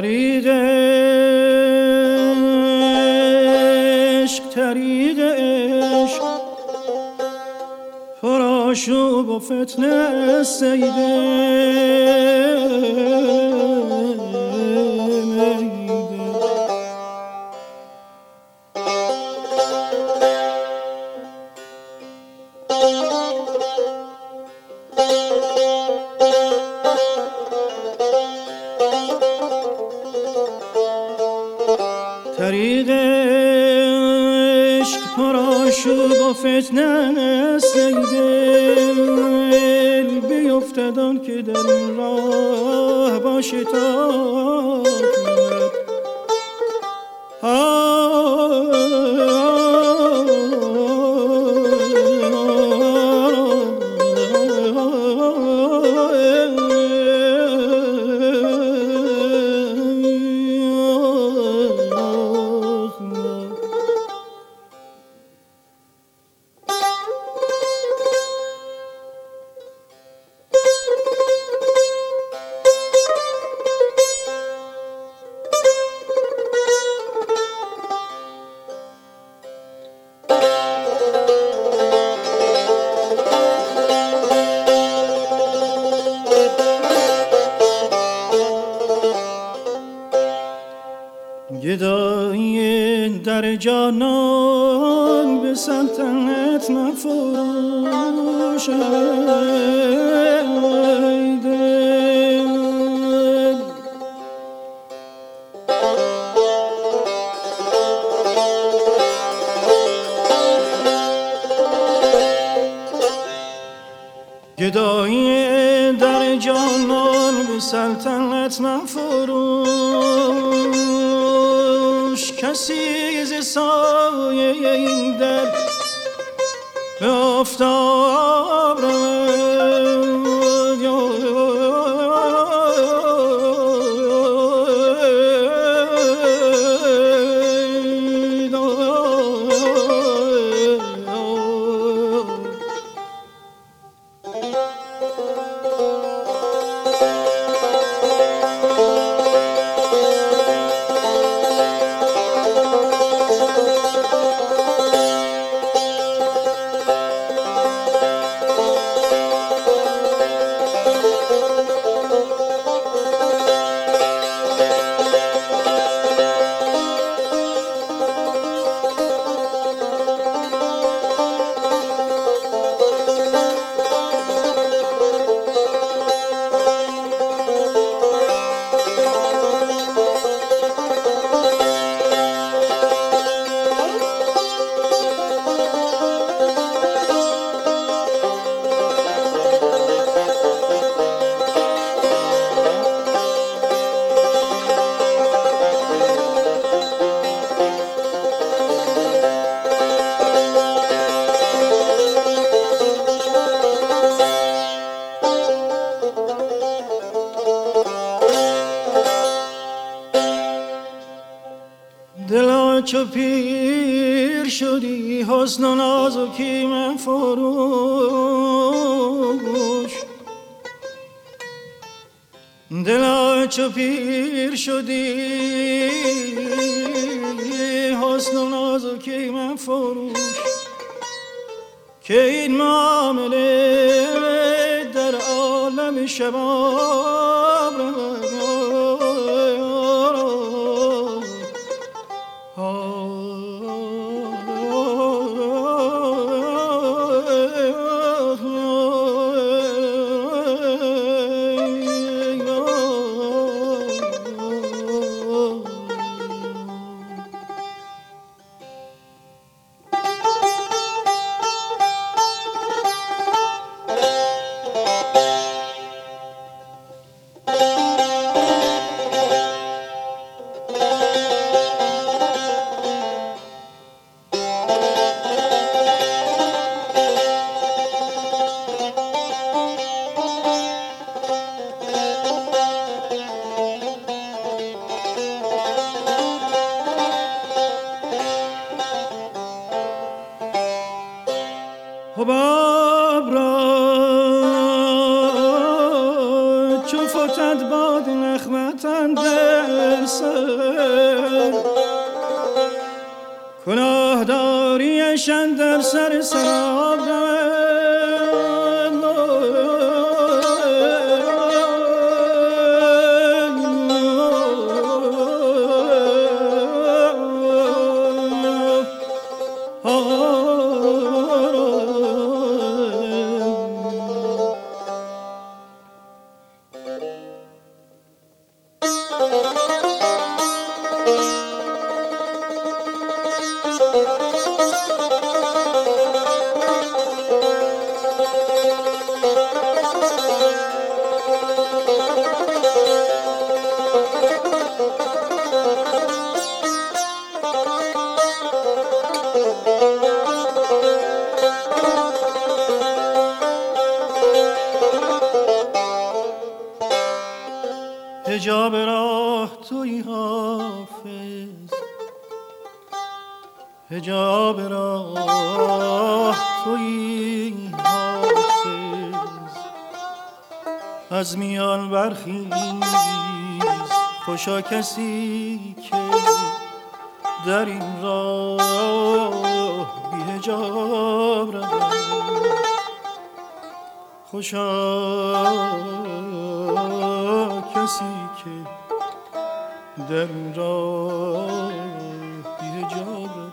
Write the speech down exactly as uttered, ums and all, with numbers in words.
طریق عشق طریق عشق پرآشوب و فتنه سیده مریده طریق عشق پرآشوب و فتنه سیدل بیفتدان که در این راه باشه تا گدایی در جانان به سلطنت مفروشد گدایی در جانان به سلطنت مفروش کسی ز سایه این در به آفتاب رود دلا چو پیر شدی حسن و نازکی من فروش دلا چو پیر شدی حسن و نازکی من فروش که این معامله در عالم شباب حباب را چو فتد باد نخمتنده سر کلاه داریشان در سر سراب حجاب راه توی حافظ حجاب راه توی حافظ از میان برخیز خوشا کسی که در این راه بی حجاب رود خوشا کسی که در این راه بی حجاب رود